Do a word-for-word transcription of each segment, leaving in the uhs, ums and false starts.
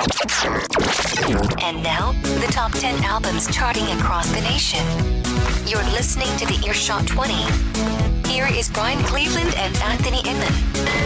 And now, the top ten albums charting across the nation. You're listening to the Earshot twenty. Here is Brian Cleveland and Anthony Inman.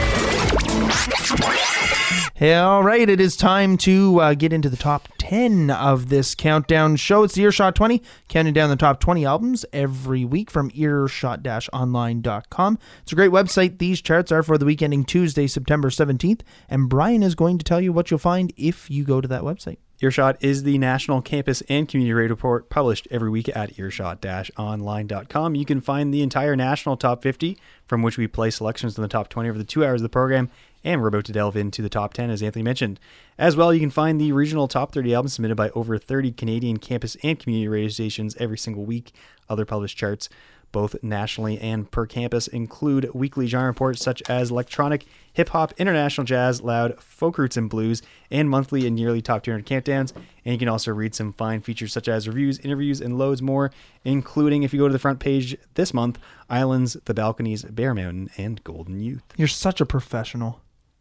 Hey, all right, it is time to uh, get into the top ten of this countdown show. It's the Earshot twenty, counting down the top twenty albums every week from earshot dash online dot com. It's a great website. These charts are for the week ending Tuesday, September seventeenth, and Brian is going to tell you what you'll find if you go to that website. Earshot is the national campus and community radio report published every week at earshot dash online dot com. You can find the entire national top fifty, from which we play selections in the top twenty over the two hours of the program, and we're about to delve into the top ten, as Anthony mentioned. As well, you can find the regional top thirty albums submitted by over thirty Canadian campus and community radio stations every single week. Other published charts, both nationally and per campus, include weekly genre reports such as electronic, hip-hop, international jazz, loud, folk roots and blues, and monthly and yearly top two hundred countdowns. And you can also read some fine features such as reviews, interviews, and loads more, including, if you go to the front page this month, Islands, The Balconies, Bear Mountain, and Golden Youth. You're such a professional.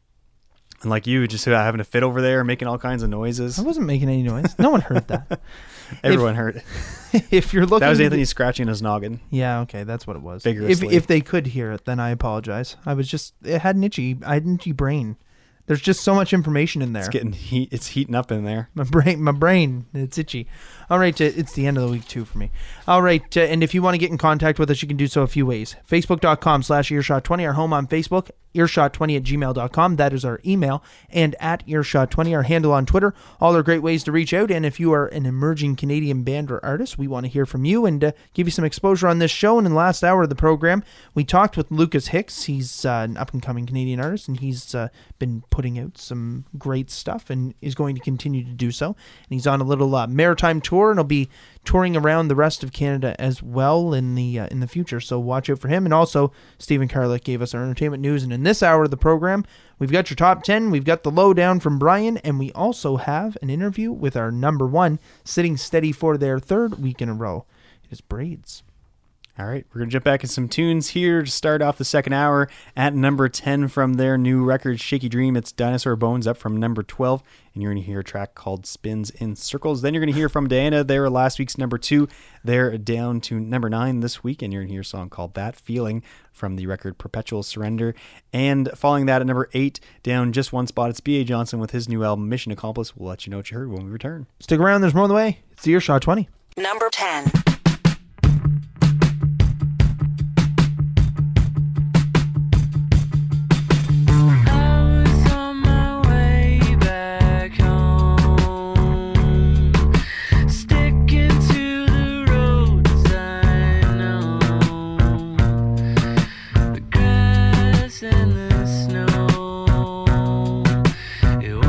And like you, just having a fit over there, making all kinds of noises. I wasn't making any noise. No one heard that. Everyone if, heard it. If you're looking, that was Anthony scratching his noggin. Yeah, okay, that's what it was. Vigorously. If if they could hear it, then I apologize. I was just it had an itchy, I had an itchy brain. There's just so much information in there. It's getting heat. It's heating up in there. My brain, my brain, it's itchy. All right, uh, it's the end of the week too for me. All right, uh, and if you want to get in contact with us, you can do so a few ways. Facebook dot com slash earshot twenty, our home on Facebook. earshot twenty at gmail dot com, that is our email. And at earshot twenty, our handle on Twitter. All are great ways to reach out. And if you are an emerging Canadian band or artist, we want to hear from you and uh, give you some exposure on this show. And in the last hour of the program, we talked with Lucas Hicks. He's uh, an up-and-coming Canadian artist, and he's uh, been putting out some great stuff and is going to continue to do so. And he's on a little uh, maritime tour, and he'll be touring around the rest of Canada as well in the uh, in the future. So watch out for him. And also, Stephen Carlick gave us our entertainment news. And in this hour of the program, we've got your top ten, we've got the lowdown from Brian, and we also have an interview with our number one, sitting steady for their third week in a row. It is Braids. All right, we're going to jump back in some tunes here to start off the second hour. At number ten from their new record, Shaky Dream, it's Dinosaur Bones, up from number twelve. And you're going to hear a track called Spins in Circles. Then you're going to hear from Diana. They were last week's number two. They're down to number nine this week. And you're going to hear a song called That Feeling from the record Perpetual Surrender. And following that at number eight, down just one spot, it's B A Johnson with his new album, Mission Accomplished. We'll let you know what you heard when we return. Stick around, there's more on the way. It's the Earshot twenty. Number ten.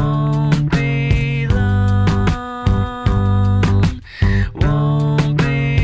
Won't be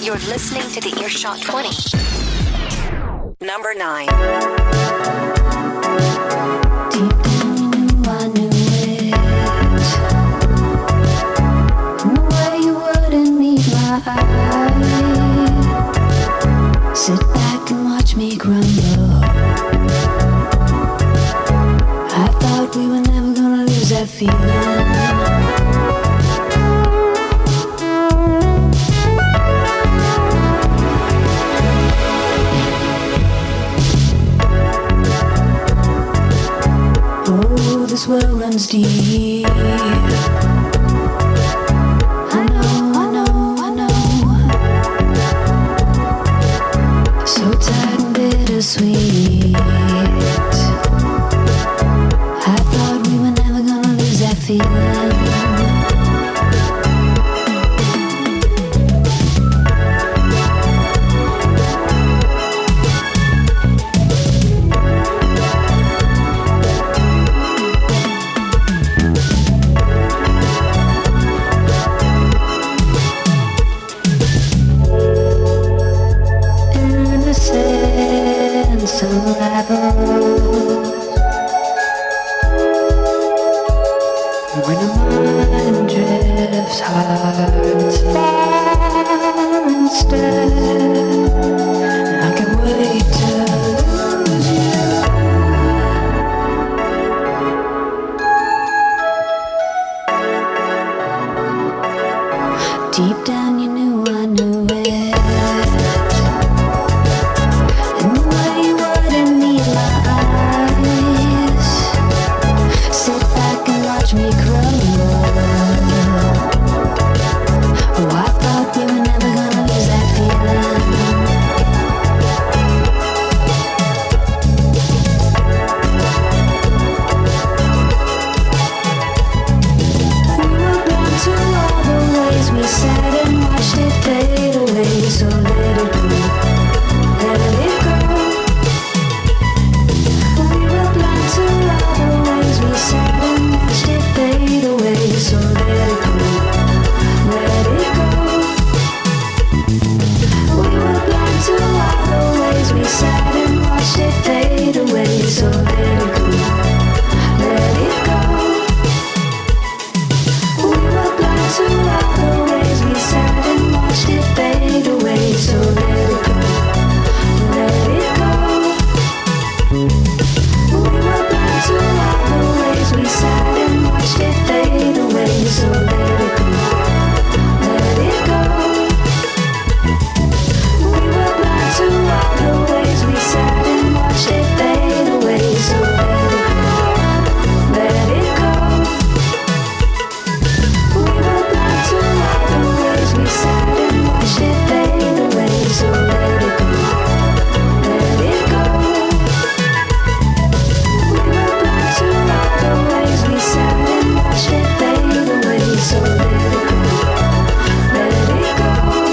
You're listening to the Earshot twenty. Number nine. Deep down you knew I knew it. And the way you wouldn't meet my eye. Sit back and watch me crumble. I thought we were never gonna lose that feeling. This well runs deep. I know, I know, I know. So tired and bittersweet. I thought we were never gonna lose that feeling. When the mind drifts hearts far instead, and I can wait to lose you. Deep down you knew I knew it. And the way you wouldn't meet my eyes. Sit back and watch me crumble. Oh, I thought we were never gonna lose that feeling. We were blind to all the ways we sat and watched it fade away. So let it go, let it go. We were blind to all the ways we sat and watched it fade away. So let it go, let it go. We were blind to all the ways we sat and watched it fade away. So let it go, let it go. We were blind to all the ways we sat and watched it fade away. So let it go, let it go. We were blind to all the ways we sat and watched it fade away. So let it go, let it go. We were blind to all the ways we sat and watched it fade away. So let it go, let it go. We were blind to all the ways we sat and watched it fade away. So let it go, let it go. We were blind to all the ways we sat and watched it fade away. So let it go, let it go.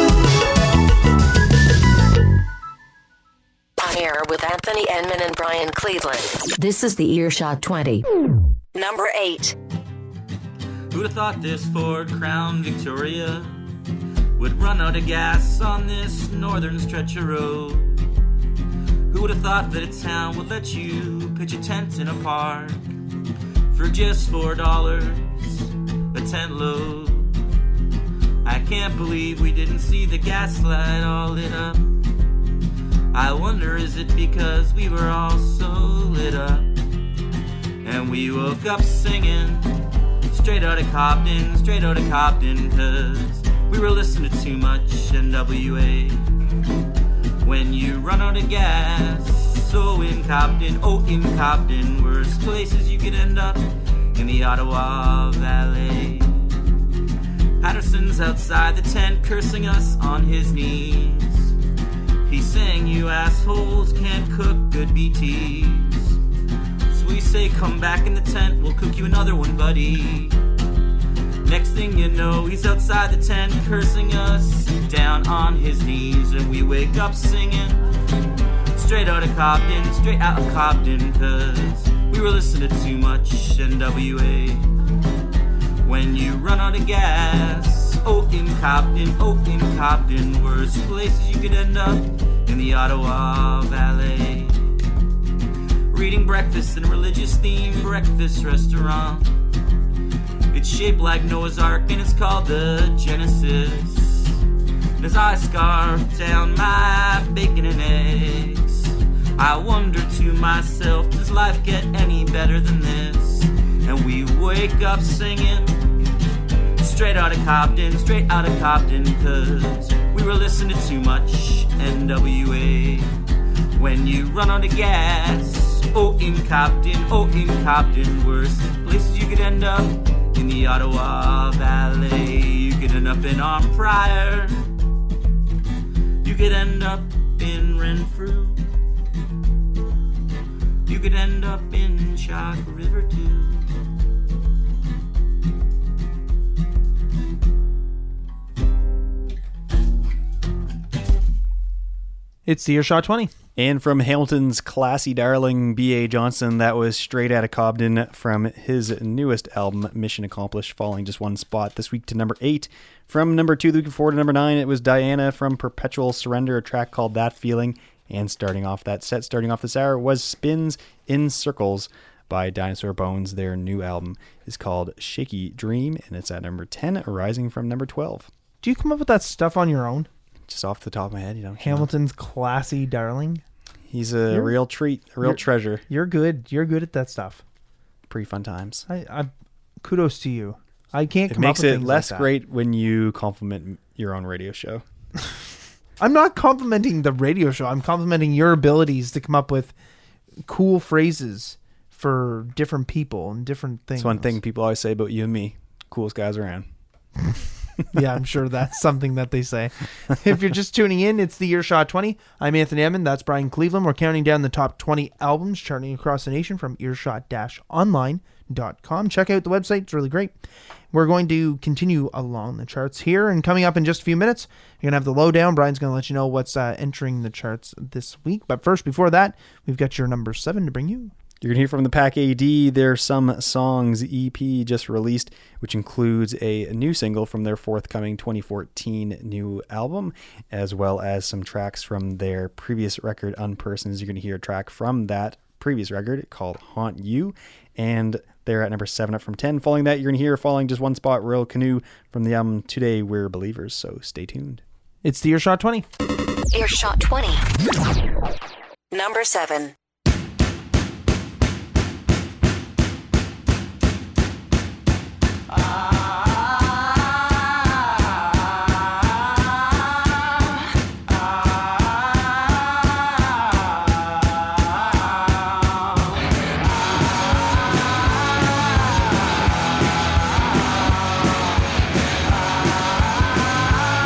On air with Anthony Enman and Brian Cleveland. This is the Earshot twenty. Number eight. Who'd have thought this Ford Crown Victoria would run out of gas on this northern stretch of road? Who would have thought that a town would let you pitch a tent in a park for just four dollars a tent load? I can't believe we didn't see the gaslight all lit up. I wonder, is it because we were all so lit up? And we woke up singing straight out of Cobden, straight out of Cobden, 'cause we were listening to too much N W A. When you run out of gas, so in Cobden, oh in Cobden, worst places you could end up in the Ottawa Valley. Patterson's outside the tent cursing us on his knees. He's saying you assholes can't cook good B Ts. So we say come back in the tent, we'll cook you another one, buddy. Next thing you know, he's outside the tent cursing us down on his knees. And we wake up singing straight out of Cobden, straight out of Cobden, 'cause we were listening to too much N W A. When you run out of gas, Oh, in Cobden, oh, in Cobden, worst places you could end up in the Ottawa Valley. Reading breakfast in a religious-themed breakfast restaurant. It's shaped like Noah's Ark and it's called the Genesis. And as I scarf down my bacon and eggs, I wonder to myself, does life get any better than this? And we wake up singing straight out of Cobden, straight out of Cobden, cause we were listening to too much N W A. When you run out of gas, oh in Cobden, oh in Cobden, worst places you could end up in the Ottawa Valley. You could end up in Arm Pryor, you could end up in Renfrew, you could end up in Chalk River too. It's the Earshot twenty. And from Hamilton's classy darling B A Johnson, that was straight out of Cobden from his newest album, Mission Accomplished, falling just one spot this week to number eight. From number two, looking forward to number nine, it was Diana from Perpetual Surrender, a track called That Feeling. And starting off that set, starting off this hour, was Spins in Circles by Dinosaur Bones. Their new album is called Shaky Dream, and it's at number ten, rising from number twelve. Do you come up with that stuff on your own? Just off the top of my head, you know. Hamilton's classy darling. He's a You're- real treat, a real you're- treasure. You're good. You're good at that stuff. Pretty fun times. I, I kudos to you. I can't It come makes up with it things less like that. great when you compliment your own radio show. I'm not complimenting the radio show. I'm complimenting your abilities to come up with cool phrases for different people and different things. That's one thing people always say about you and me. Coolest guys around. Yeah, I'm sure that's something that they say. If you're just tuning in, it's the Earshot twenty. I'm Anthony Emmond. That's Brian Cleveland. We're counting down the top twenty albums charting across the nation from earshot dash online dot com. Check out the website. It's really great. We're going to continue along the charts here, and coming up in just a few minutes, you're going to have the lowdown. Brian's going to let you know what's uh, entering the charts this week. But first, before that, we've got your number seven to bring you. You're going to hear from the Pack A D, their Some Songs E P just released, which includes a new single from their forthcoming twenty fourteen new album, as well as some tracks from their previous record, Unpersons. You're going to hear a track from that previous record called Haunt You, and they're at number seven up from ten. Following that, you're going to hear, falling just one spot, Royal Canoe from the album Today We're Believers, so stay tuned. It's the Earshot twenty. Earshot twenty. Number seven.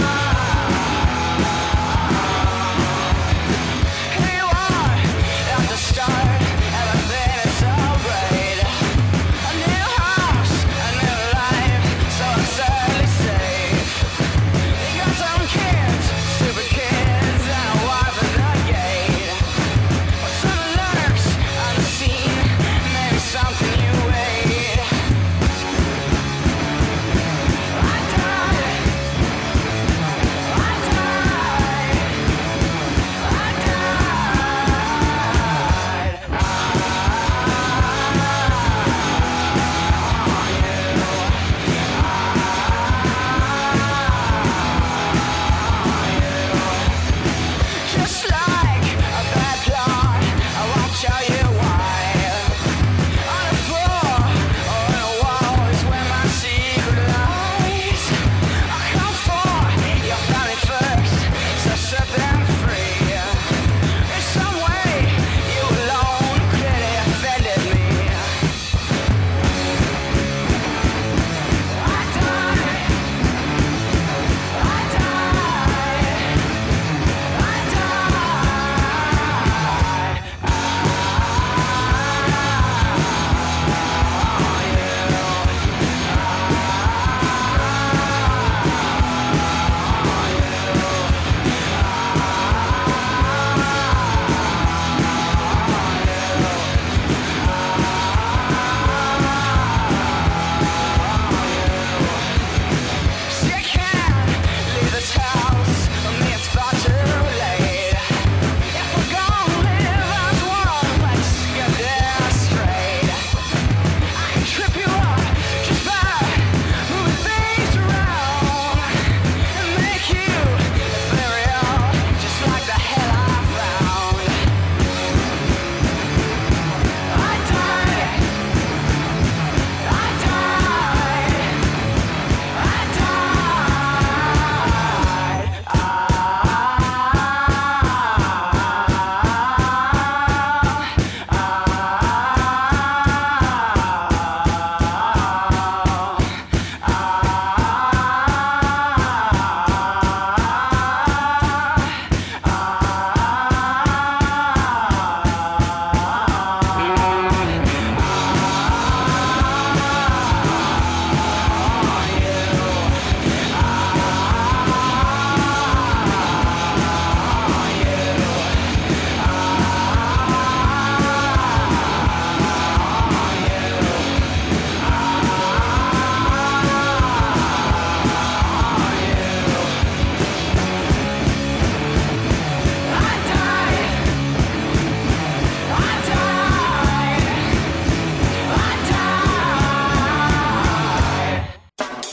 Here you are, at the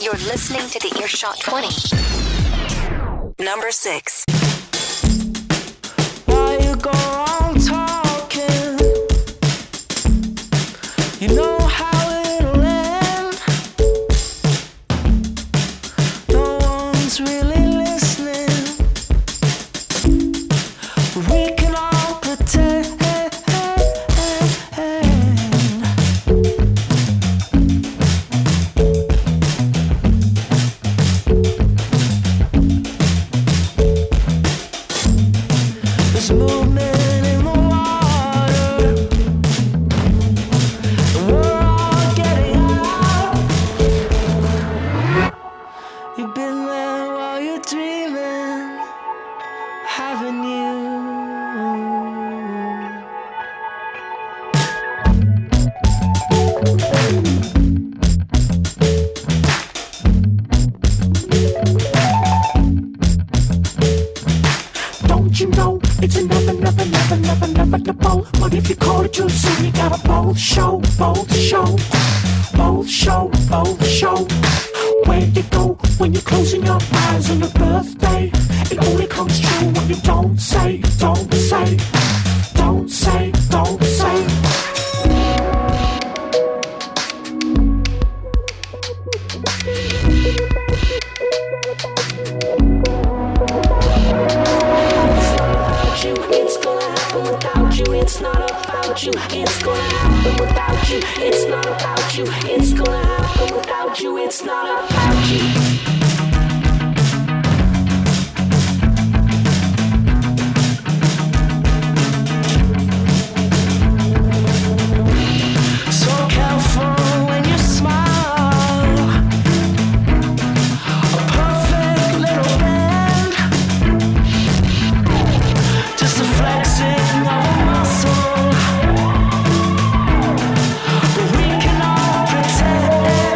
You're listening to the Earshot twenty. Number six. Why you go on talking? You know how it'll end. No one's really listening. We can all pretend. There's movement in the water. We're all getting out. You've been there while you're dreaming, haven't you? Don't you know it's a never, never, never, never, never the boat? But if you call it too soon, you gotta both show, both show, both show, both show. Where you go when you're closing your eyes on your birthday? It only comes true when you don't say, don't say, don't say, don't say. It's gonna happen without you. It's not about you. It's gonna happen without you. It's not about you. It's gonna happen without you. It's not about you. So careful when you smile. A perfect little bend. Just a flexing of a muscle. But we can all pretend.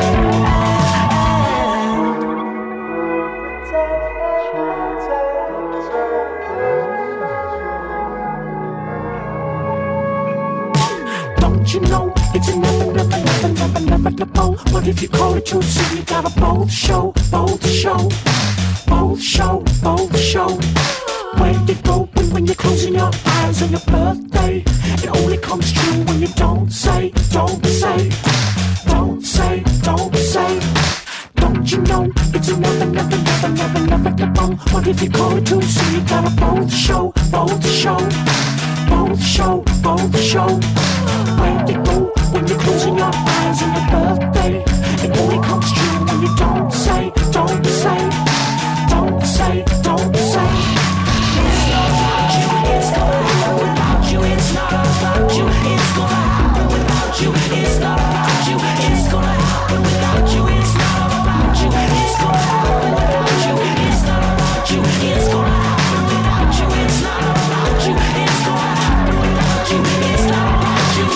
Don't you know it's a never, never, never, never, never the boat? But if you call it too soon, you gotta both show, both show, both show, both show. Where you go when, when you're closing your eyes on your birthday? It only comes true when you don't say, don't say, don't say, don't say. Don't you know it's a never, never, never, never, never the boat? But if you call it too soon, you gotta both show, both show, both show, both show. Where you go when you're closing your eyes on your birthday? It only comes true when you don't say, don't say, don't say, don't say. It's not about you, it's gonna happen without you. It's not about you, it's gonna happen without you. It's not about you, it's gonna happen without you. It's not about you, it's gonna happen without you. It's not about you, it's gonna happen without you. It's not about you, it's gonna happen without you. It's not about you.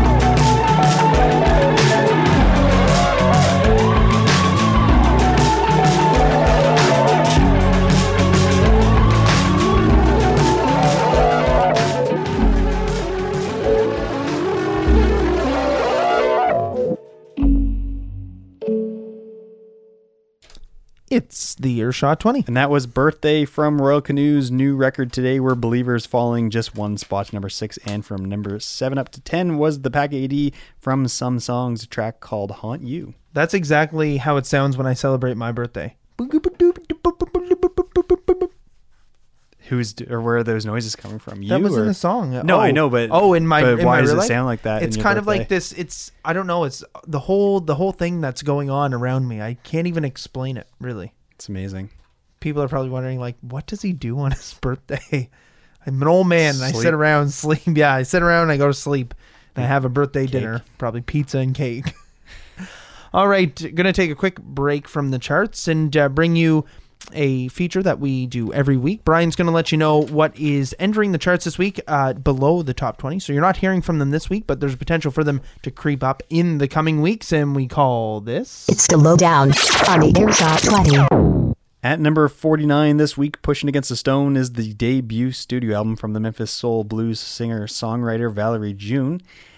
It's the Earshot twenty. And that was Birthday from Royal Canoe's new record today, where Believers falling just one spot to number six. And from number seven up to ten was the Pack A D from Some Songs, a track called Haunt You. That's exactly how it sounds when I celebrate my birthday. Who's or where are those noises coming from? You That was or? in the song. No, oh. I know, but oh, in my but in why my does real it life? sound like that? It's in your kind of birthday? like this. It's I don't know. It's the whole the whole thing that's going on around me. I can't even explain it. Really, It's amazing. people are probably wondering, like, what does he do on his birthday? I'm an old man and I Sleep. sit around and sleep. Yeah, I sit around and I go to sleep and I have a birthday Cake. dinner, probably pizza and cake. All right, going to take a quick break from the charts and uh, bring you a feature that we do every week. Brian's going to let you know what is entering the charts this week uh, below the top twenty. So you're not hearing from them this week, but there's potential for them to creep up in the coming weeks. And we call this... It's the lowdown on the Earshot twenty. At number forty-nine this week, Pushing Against the Stone, is the debut studio album from the Memphis Soul Blues singer-songwriter Valerie June.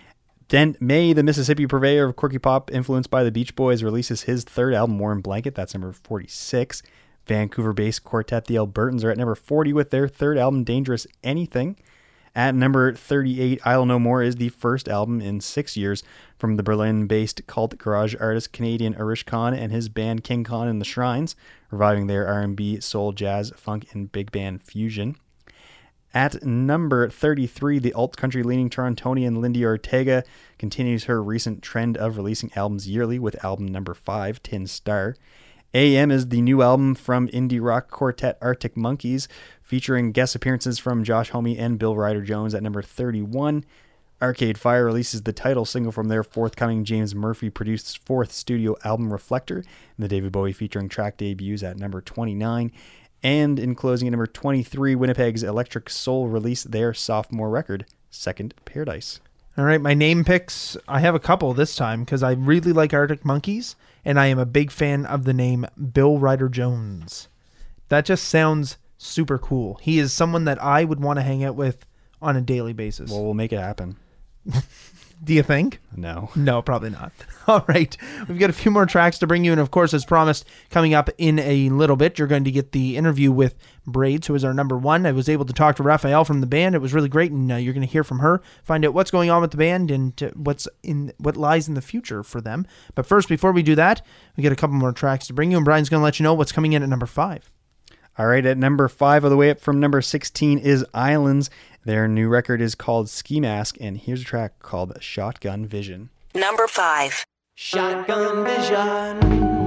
Then May, the Mississippi purveyor of quirky pop influenced by the Beach Boys, releases his third album, Warm Blanket. That's number forty-six. Vancouver-based quartet The Albertans are at number forty with their third album, Dangerous Anything. At number thirty-eight, I'll No More is the first album in six years from the Berlin-based cult garage artist Canadian Irish Khan and his band King Khan and the Shrines, reviving their R and B, soul, jazz, funk, and big band fusion. At number thirty-three, the alt-country-leaning Torontonian Lindy Ortega continues her recent trend of releasing albums yearly with album number five, Tin Star. A M is the new album from indie rock quartet Arctic Monkeys, featuring guest appearances from Josh Homme and Bill Ryder-Jones at number thirty-one. Arcade Fire releases the title single from their forthcoming James Murphy-produced fourth studio album, Reflector, and the David Bowie featuring track debuts at number twenty-nine. And in closing at number twenty-three, Winnipeg's Electric Soul released their sophomore record, Second Paradise. All right, my name picks, I have a couple this time because I really like Arctic Monkeys, and I am a big fan of the name Bill Ryder-Jones. That just sounds super cool. He is someone that I would want to hang out with on a daily basis. Well, we'll make it happen. Do you think? No. No, probably not. All right. We've got a few more tracks to bring you. And of course, as promised, coming up in a little bit, you're going to get the interview with Braids, who is our number one. I was able to talk to Raphael from the band. It was really great. And uh, you're going to hear from her, find out what's going on with the band and uh, what's in what lies in the future for them. But first, before we do that, we got a couple more tracks to bring you. And Brian's going to let you know what's coming in at number five. All right. At number five, all the way up from number sixteen, is Islands. Their new record is called Ski Mask, and here's a track called Shotgun Vision. Number five. Shotgun vision.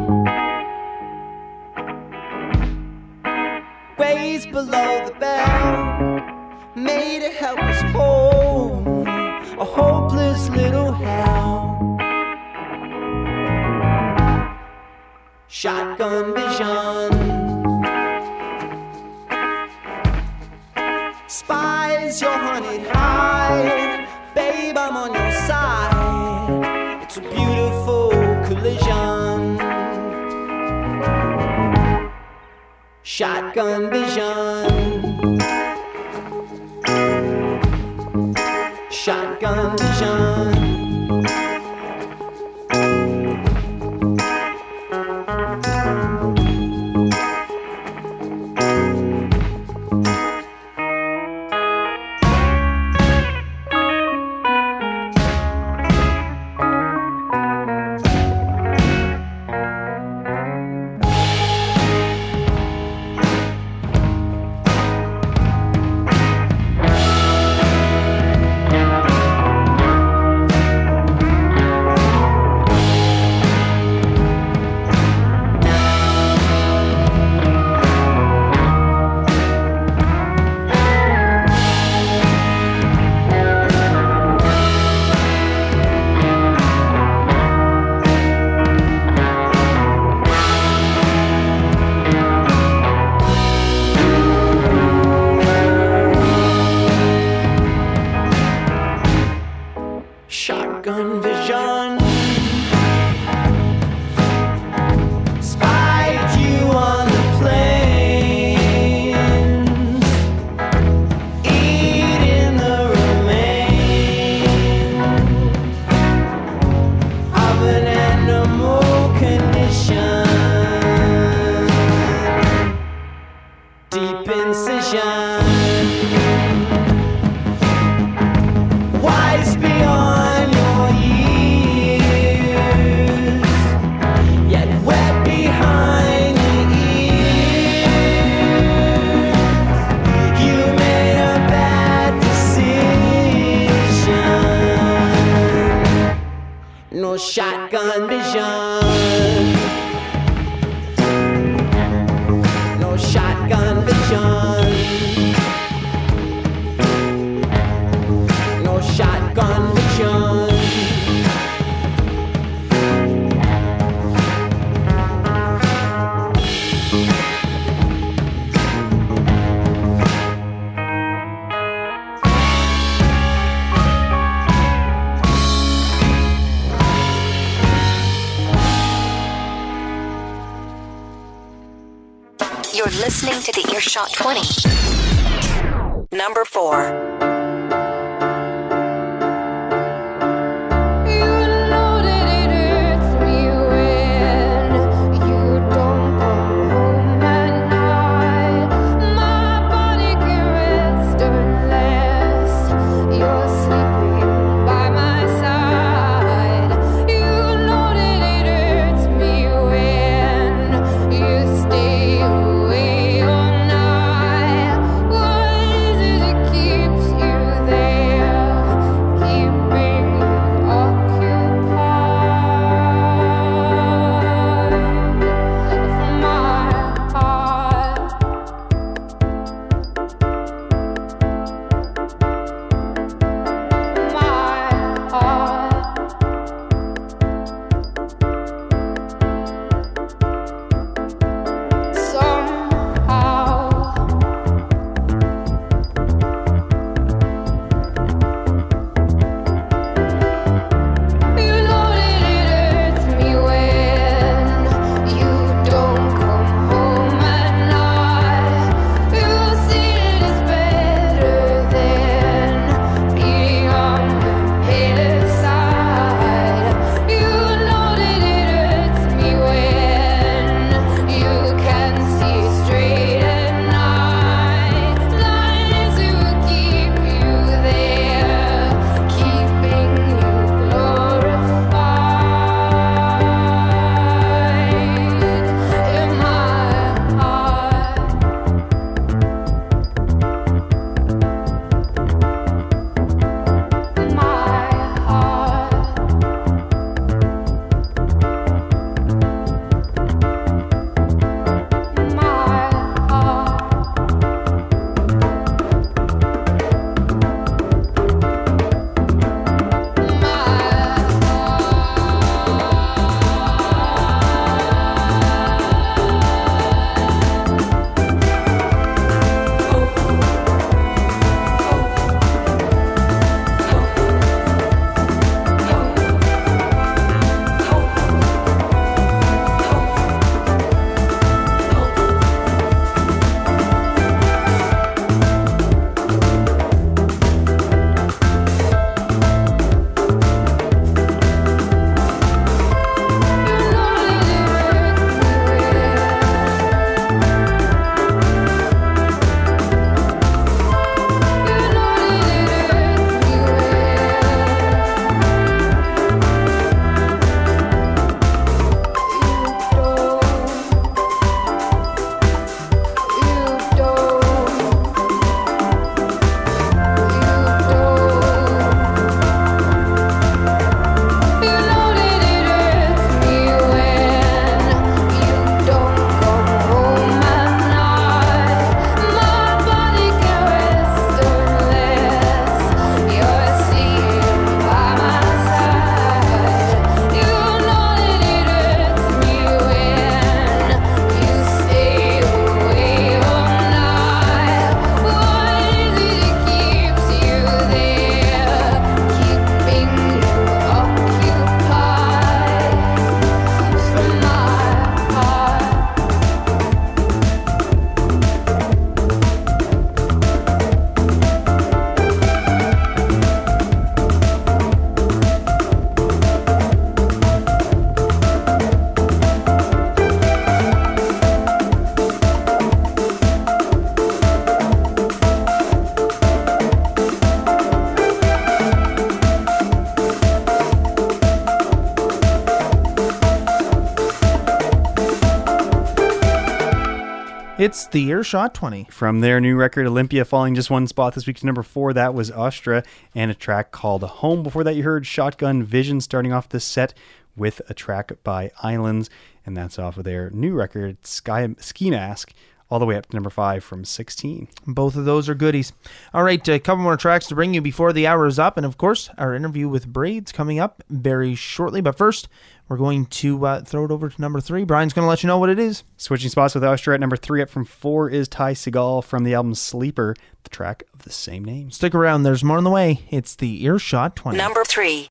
Ways below the bell, made a helpless hole, a hopeless little hell. Shotgun vision. Spies your hunted hide, babe, I'm on your side. It's a beautiful collision. Shotgun vision. Shotgun vision. Shotgun vision. Spied you on the plains, eating the remains of an animal condition. Deep incision. Wise beyond your years, yet wet behind the ears. You made a bad decision. No shotgun vision. No shotgun vision. Shotgun vision. You're listening to the Earshot twenty. Number four. It's the Earshot twenty. From their new record, Olympia, falling just one spot this week to number four. That was Ostra, and a track called Home. Before that, you heard Shotgun Vision starting off this set with a track by Islands, and that's off of their new record, Sky Ski Mask, all the way up to number five from sixteen. Both of those are goodies. All right, a couple more tracks to bring you before the hour is up, and of course, our interview with Braids coming up very shortly. But first, we're going to uh, throw it over to number three. Brian's going to let you know what it is. Switching spots with Ostra at number three. Up from four is Ty Segall from the album Sleeper, the track of the same name. Stick around, there's more on the way. It's the Earshot twenty. Number three.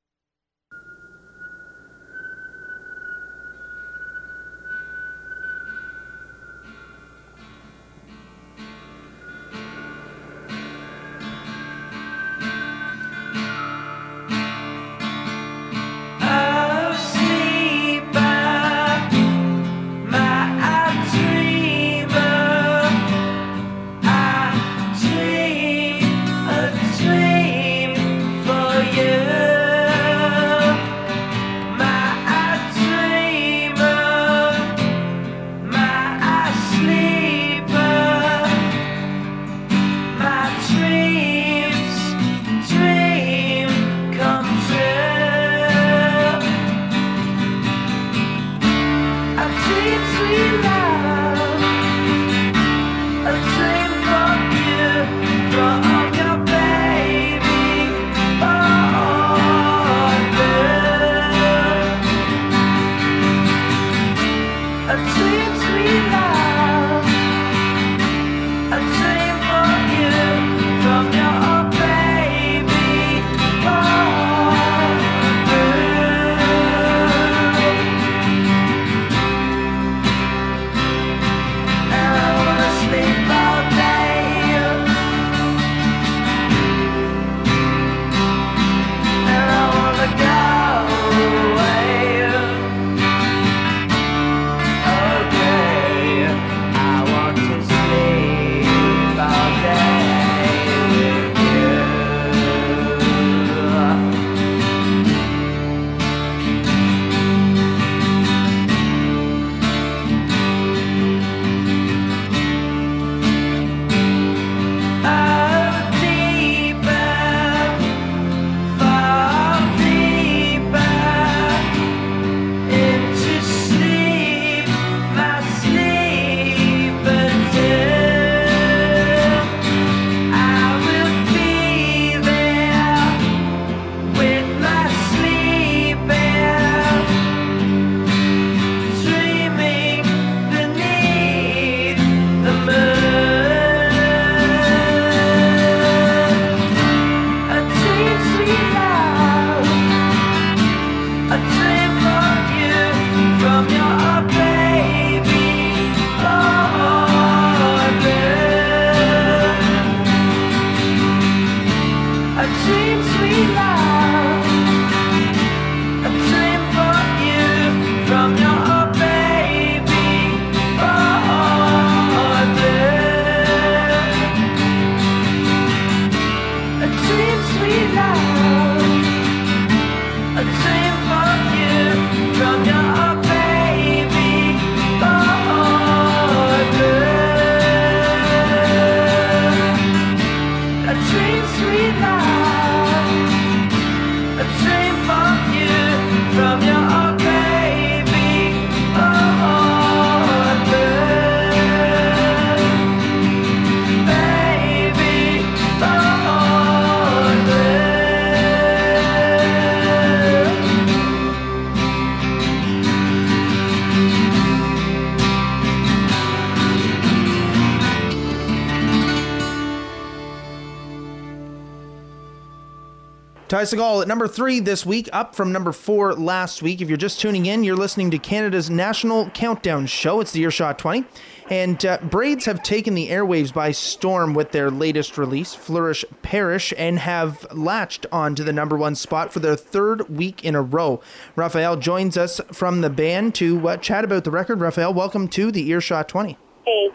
Ty Segall at number three this week, up from number four last week. If you're just tuning in, you're listening to Canada's National Countdown Show. It's the Earshot twenty. And uh, Braids have taken the airwaves by storm with their latest release, Flourish Perish, and have latched onto the number one spot for their third week in a row. Raphael joins us from the band to uh, chat about the record. Raphael, welcome to the Earshot twenty. Hey.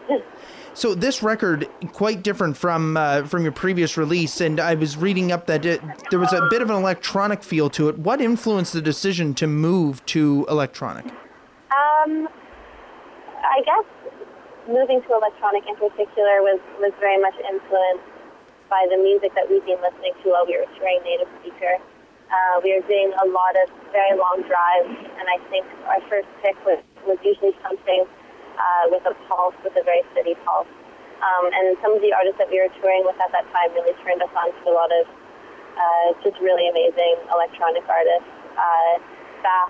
So this record, quite different from uh, from your previous release, and I was reading up that it, there was a bit of an electronic feel to it. What influenced the decision to move to electronic? Um, I guess moving to electronic in particular was, was very much influenced by the music that we've been listening to while we were touring Native Speaker. Uh, we were doing a lot of very long drives, and I think our first pick was, was usually something uh, with a pulse, with a very steady pulse. Um, and some of the artists that we were touring with at that time really turned us on to a lot of uh, just really amazing electronic artists. Uh, Bath,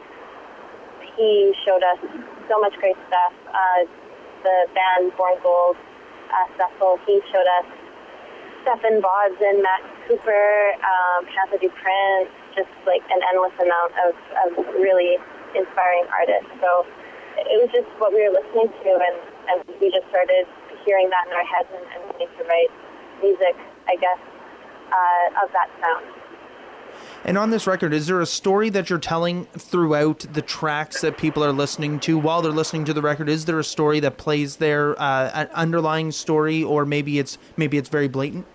he showed us so much great stuff. Uh, the band Born Gold, uh, Cecil, he showed us Stephen Bodson, Matt Cooper, um, Panther Du Prince, just like an endless amount of, of really inspiring artists. So it was just what we were listening to, and, and we just started hearing that in our heads and, and wanting to write music, I guess, uh, of that sound. And on this record, is there a story that you're telling throughout the tracks that people are listening to while they're listening to the record? Is there a story that plays there, uh, an underlying story, or maybe it's maybe it's very blatant?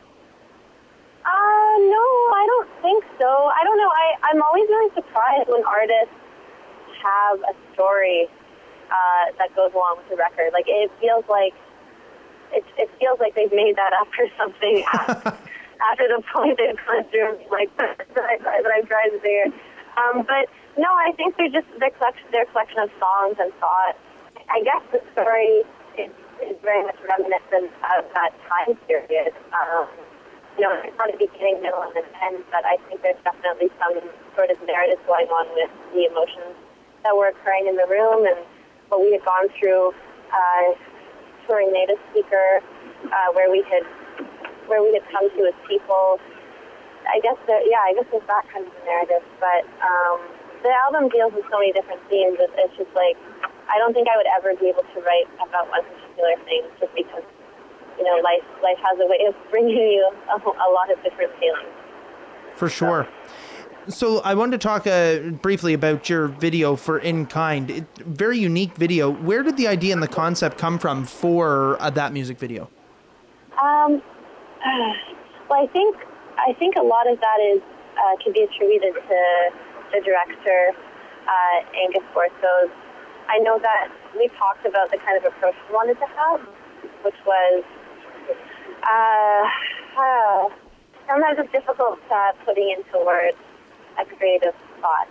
Uh, no, I don't think so. I don't know. I, I'm always really surprised when artists have a story uh, that goes along with the record. Like, it feels like it, it feels like they've made that up or something. After the point they've gone through, like, that, I, that I'm trying to figure. Um, but, no, I think they're just their collection, their collection of songs and thoughts. I guess the story is, is very much reminiscent of that time period. Um, you know, it's not a beginning, middle, and an end, but I think there's definitely some sort of narrative going on with the emotions that were occurring in the room and what we had gone through uh, touring Native Speaker, uh, where we had where we had come to as people. I guess that, yeah, I guess there's that kind of a narrative. But um, the album deals with so many different themes. It's, it's just like, I don't think I would ever be able to write about one particular thing just because, you know, life life has a way of bringing you a, a lot of different feelings. For sure. So, so I wanted to talk uh, briefly about your video for In Kind. It, very unique video. Where did the idea and the concept come from for uh, that music video? Um. Well, I think I think a lot of that is uh, can be attributed to the director, uh, Angus Borsos. I know that we talked about the kind of approach we wanted to have, which was uh, uh, sometimes it's difficult uh, putting into words a creative thought.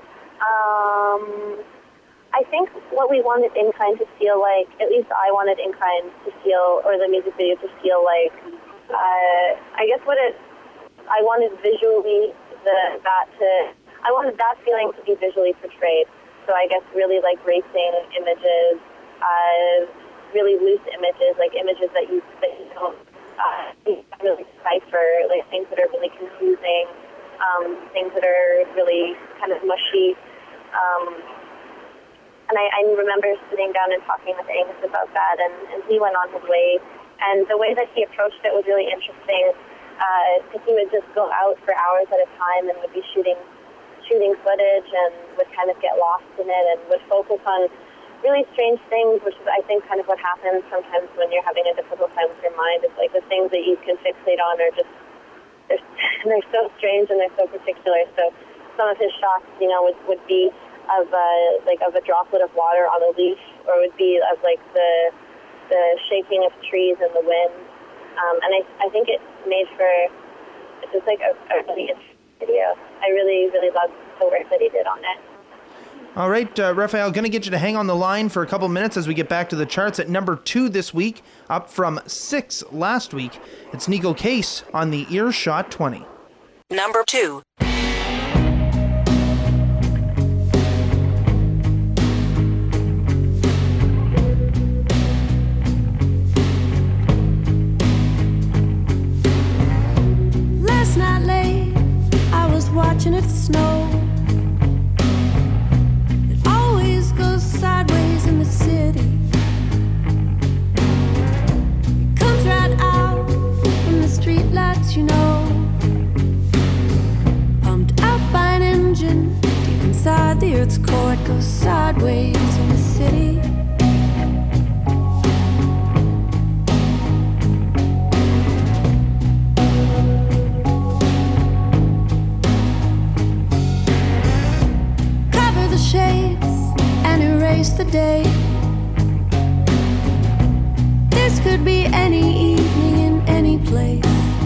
Um, I think what we wanted In Kind to feel like, at least I wanted In Kind to feel, or the music video to feel like, Uh, I guess what it, I wanted visually the, that to, I wanted that feeling to be visually portrayed. So I guess really like racing images, uh, really loose images, like images that you, that you don't uh, really decipher, like things that are really confusing, um, things that are really kind of mushy. Um, and I, I remember sitting down and talking with Angus about that, and, and he went on his way. And the way that he approached it was really interesting, because uh, he would just go out for hours at a time and would be shooting shooting footage and would kind of get lost in it and would focus on really strange things, which is, I think, kind of what happens sometimes when you're having a difficult time with your mind. It's like the things that you can fixate on are just, they're, they're so strange and they're so particular. So some of his shots, you know, would, would be of a, like of a droplet of water on a leaf, or would be of like the the shaking of trees in the wind. Um, and I, I think it made for, it's just like a, a really interesting video. I really, really loved the work that he did on it. All right, uh, Raphael, going to get you to hang on the line for a couple minutes as we get back to the charts. At number two this week, up from six last week, it's Nico Case on the Earshot twenty. Number two. Watching it snow. It always goes sideways in the city. It comes right out from the streetlights, you know. This could be any evening in any place.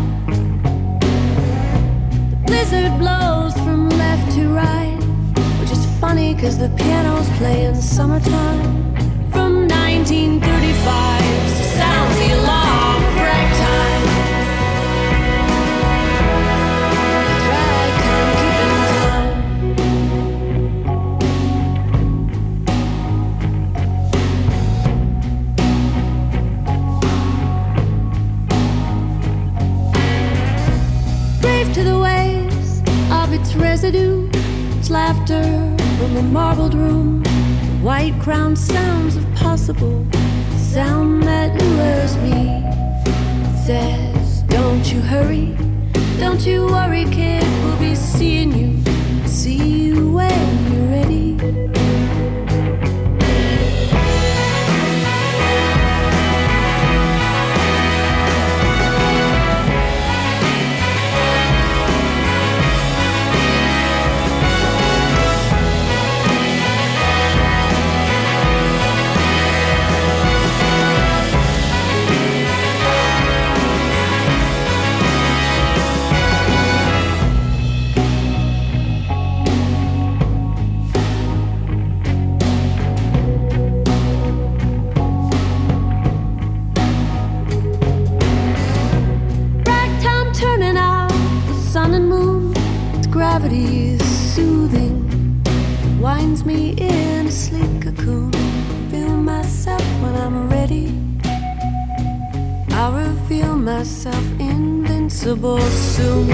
The blizzard blows from left to right, which is funny cause the piano's playing summertime. From nineteen thirty-five sounds the alarm of ragtime. It's ragtime keeping time. Grave to the waves of its residue, its laughter from a marbled room. White crowned sounds of possible, sound that lures me. Says, don't you hurry, don't you worry, kid, we'll be seeing you, see you when you're ready. Gravity is soothing, winds me in a sleek cocoon. Feel myself when I'm ready. I'll reveal myself invincible soon.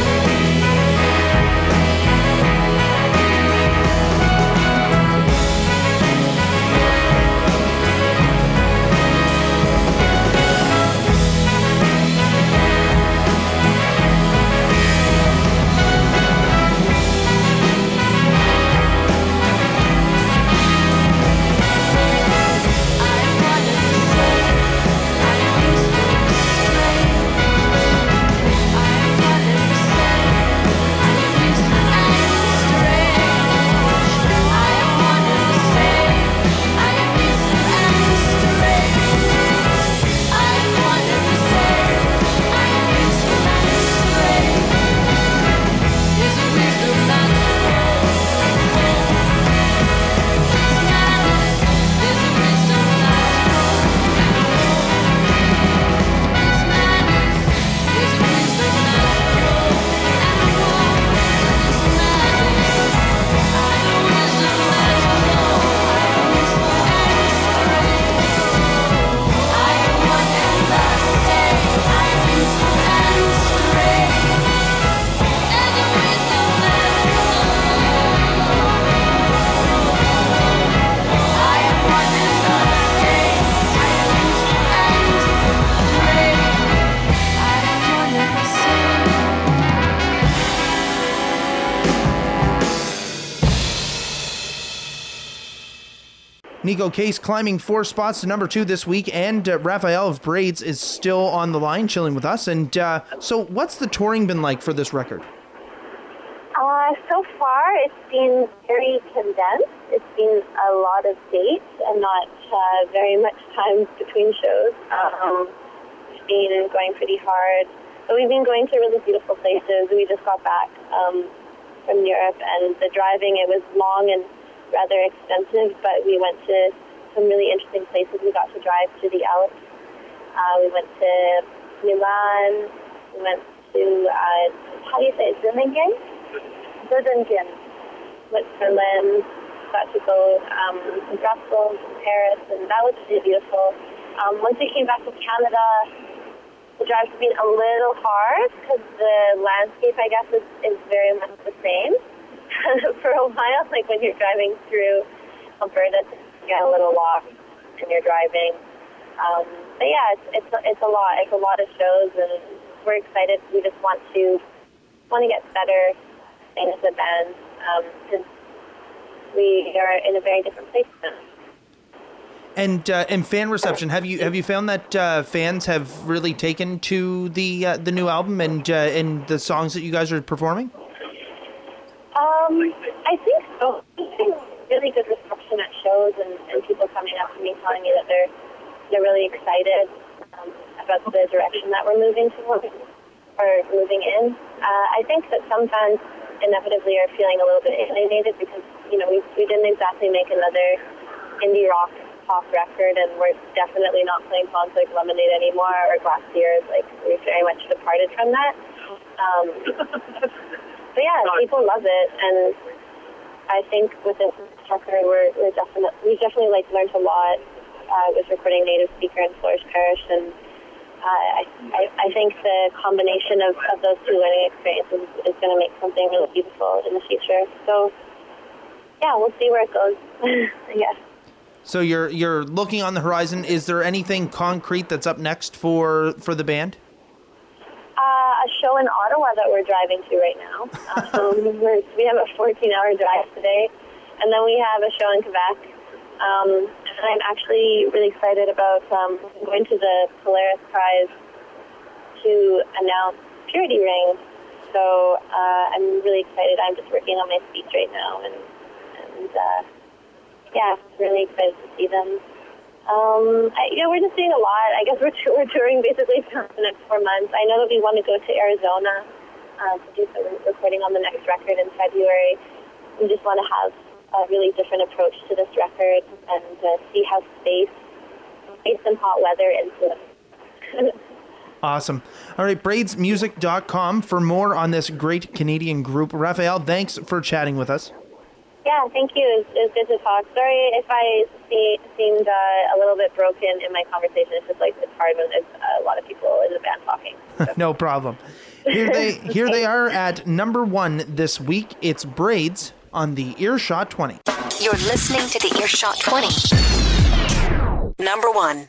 Nico Case climbing four spots to number two this week, and uh, Raphael of Braids is still on the line chilling with us. And uh, so what's the touring been like for this record? Uh, so far, it's been very condensed. It's been a lot of dates and not uh, very much time between shows. Um, it's been going pretty hard. But we've been going to really beautiful places. We just got back um, from Europe, and the driving, it was long and rather extensive, but we went to some really interesting places. We got to drive to the Alps. Uh, we went to Milan. We went to, uh, how do you say it, Zillingen? Zillingen. Went to Berlin. Got to go um, to Brussels, Paris, and that was really beautiful. Um, once we came back to Canada, the drive's been a little hard because the landscape, I guess, is, is very much the same. For a while, like when you're driving through Alberta, you get a little lost and you're driving. Um, but yeah, it's, it's it's a lot. It's a lot of shows, and we're excited. We just want to want to get better things as a band because um, we are in a very different place now. And uh, and fan reception, have you have you found that uh, fans have really taken to the uh, the new album and uh, and the songs that you guys are performing? Um, I think so. I've seen really good reception at shows, and, and people coming up to me telling me that they're they're really excited um, about the direction that we're moving towards or moving in. Uh, I think that some fans inevitably are feeling a little bit alienated because, you know, we, we didn't exactly make another indie rock pop record, and we're definitely not playing songs like Lemonade anymore or Glass Tears. Like, we've very much departed from that. Um, but yeah, people love it, and I think with this record, we're, we're definitely, we definitely like learned a lot uh, with recording Native Speaker and Flourish Parish, and uh, I, I, I think the combination of, of those two learning experiences is going to make something really beautiful in the future. So yeah, we'll see where it goes, I guess. So you're you're looking on the horizon. Is there anything concrete that's up next for for the band? Uh, a show in Ottawa that we're driving to right now. Um, we're, we have a fourteen-hour drive today, and then we have a show in Quebec. Um, and I'm actually really excited about um, going to the Polaris Prize to announce Purity Ring. So uh, I'm really excited. I'm just working on my speech right now, and and. Uh, Yeah, really excited to see them. Um, I, yeah, we're just doing a lot. I guess we're, t- we're touring basically for the next four months. I know that we want to go to Arizona uh, to do some recording on the next record in February. We just want to have a really different approach to this record and uh, see how space, space and hot weather influence. Awesome. All right, braids music dot com for more on this great Canadian group. Raphael, thanks for chatting with us. Yeah, thank you. It was, it was good to talk. Sorry if I see, seemed uh, a little bit broken in my conversation. It's just like it's hard when there's a lot of people in the band talking. So. No problem. Here they here they are at number one this week. It's Braids on the Earshot twenty. You're listening to the Earshot twenty. Number one.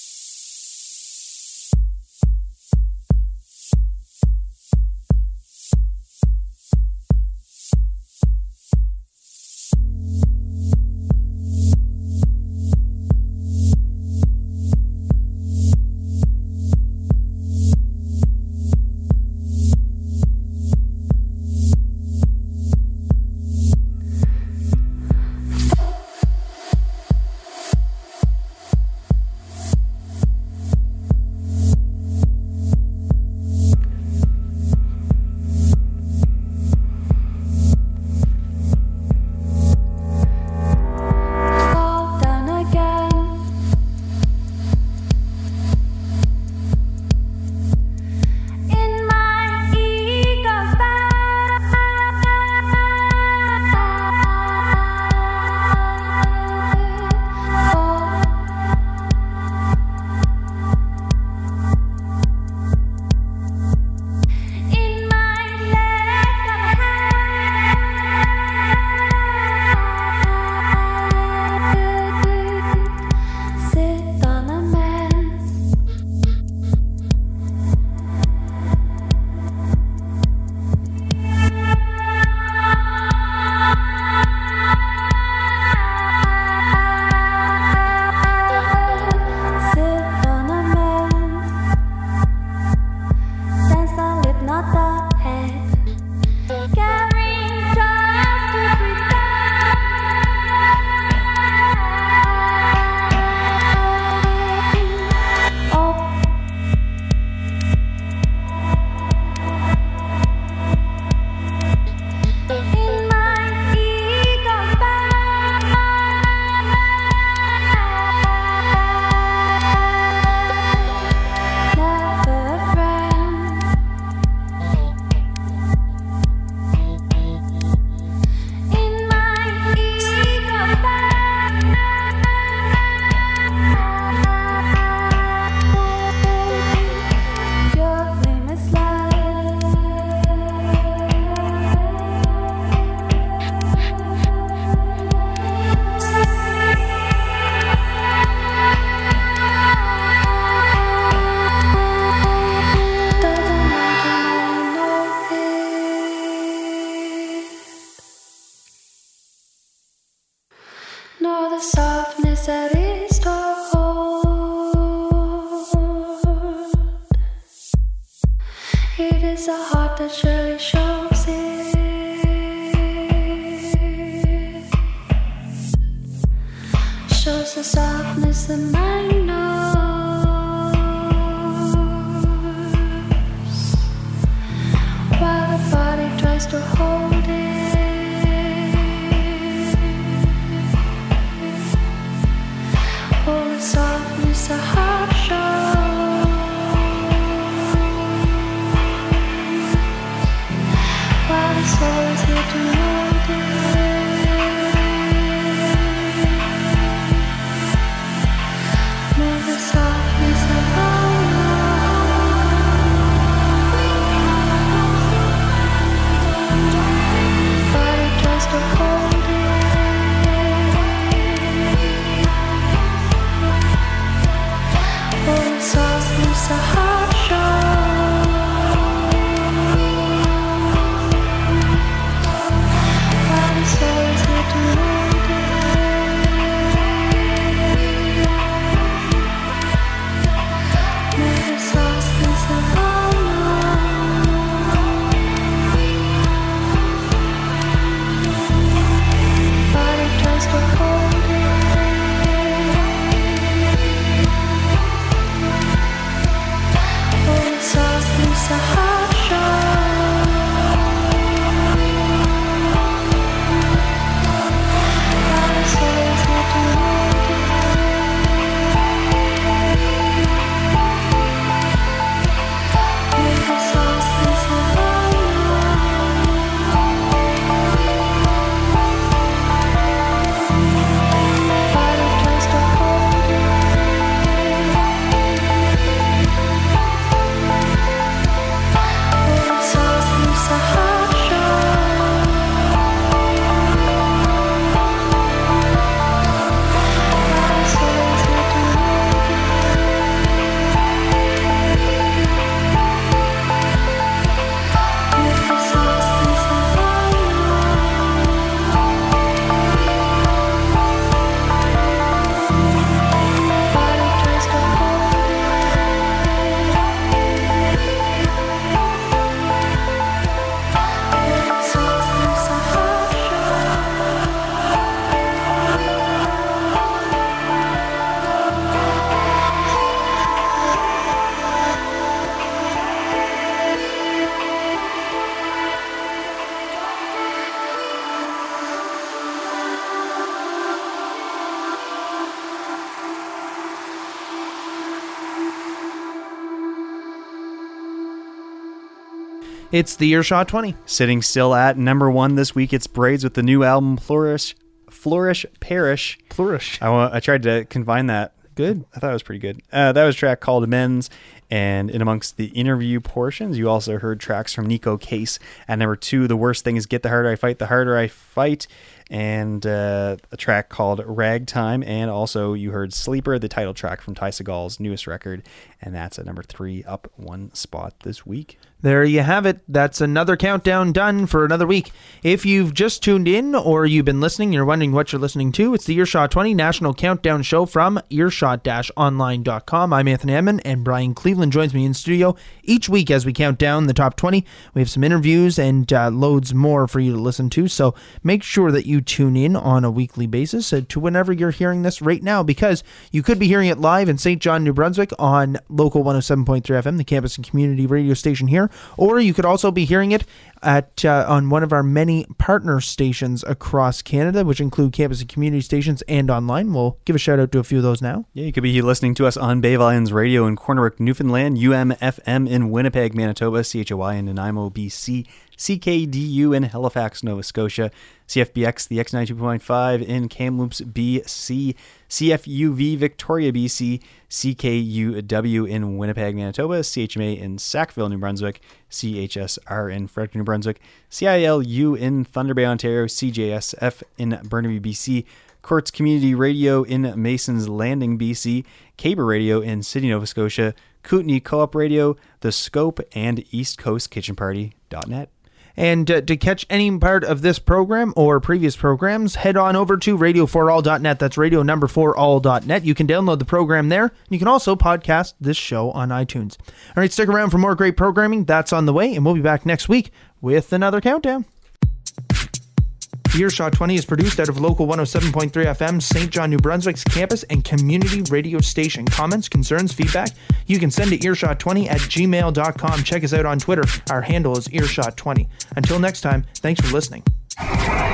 nor the softness that is told. It is a heart that surely shows it, shows the softness that mine knows. a hot shot. Body souls here to never softens the hollow. Body tries to hold it. Oh, softens the hot shot. Body souls here to never softens the hollow. Body tries to hold it. Oh, softens the hot shot. Body souls here to never softens the hollow. Body tries to hold it. Never softens the hot It's the Earshot twenty. Sitting still at number one this week, it's Braids with the new album Flourish, Flourish Perish. Flourish. I, wa- I tried to confine that. Good. I thought it was pretty good. Uh, that was a track called Amends, and in amongst the interview portions, you also heard tracks from Nico Case. At number two, The Worst Thing Is Get the Harder I Fight, The Harder I Fight, and uh, a track called Ragtime, and also you heard Sleeper, the title track from Ty Segall's newest record, and that's at number three, up one spot this week. There you have it. That's another countdown done for another week. If you've just tuned in or you've been listening, you're wondering what you're listening to, it's the Earshot twenty National Countdown Show from earshot dash online dot com. I'm Anthony Edmond, and Brian Cleveland joins me in studio each week as we count down the top twenty. We have some interviews and uh, loads more for you to listen to, so make sure that you tune in on a weekly basis uh, to whenever you're hearing this right now, because you could be hearing it live in Saint John, New Brunswick on Local one oh seven point three F M, the campus and community radio station here, or you could also be hearing it at uh, on one of our many partner stations across Canada, which include campus and community stations and online. We'll give a shout out to a few of those now. Yeah, you could be listening to us on Bay Lions Radio in Cornwall, Newfoundland, U M F M in Winnipeg, Manitoba, C H O Y in Nanaimo, B C, C K D U in Halifax, Nova Scotia, C F B X, the X ninety-two point five in Kamloops, B C, C F U V Victoria, B C, C K U W in Winnipeg, Manitoba, C H M A in Sackville, New Brunswick, C H S R in Fredericton, New Brunswick, C I L U in Thunder Bay, Ontario, C J S F in Burnaby, B C, Courts Community Radio in Mason's Landing, B C, Caber Radio in Sydney, Nova Scotia, Kootenay Co-op Radio, The Scope, and East Coast Kitchen Party dot net. And uh, to catch any part of this program or previous programs, head on over to radio for all dot net. That's radio number four all dot net. You can download the program there. You can also podcast this show on iTunes. All right, stick around for more great programming. That's on the way, and we'll be back next week with another countdown. Earshot twenty is produced out of Local one oh seven point three F M, Saint John, New Brunswick's campus and community radio station. Comments, concerns, feedback, you can send to earshot twenty at gmail dot com. Check us out on Twitter. Our handle is earshot twenty. Until next time, thanks for listening.